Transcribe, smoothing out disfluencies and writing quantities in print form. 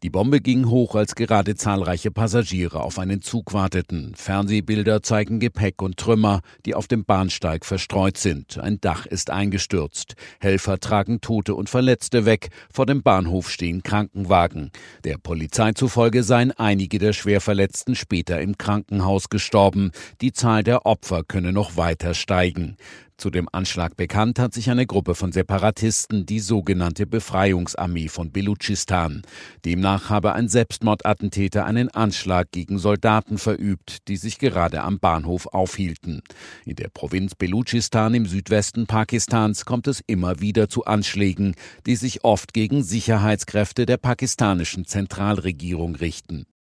Die Bombe ging hoch, als gerade zahlreiche Passagiere auf einen Zug warteten. Fernsehbilder zeigen Gepäck und Trümmer, die auf dem Bahnsteig verstreut sind. Ein Dach ist eingestürzt. Helfer tragen Tote und Verletzte weg. Vor dem Bahnhof stehen Krankenwagen. Der Polizei zufolge seien einige der Schwerverletzten später im Krankenhaus gestorben. Die Zahl der Opfer könne noch weiter steigen. Zu dem Anschlag bekannt hat sich eine Gruppe von Separatisten, die sogenannte Befreiungsarmee von Belutschistan. Demnach habe ein Selbstmordattentäter einen Anschlag gegen Soldaten verübt, die sich gerade am Bahnhof aufhielten. In der Provinz Belutschistan im Südwesten Pakistans kommt es immer wieder zu Anschlägen, die sich oft gegen Sicherheitskräfte der pakistanischen Zentralregierung richten.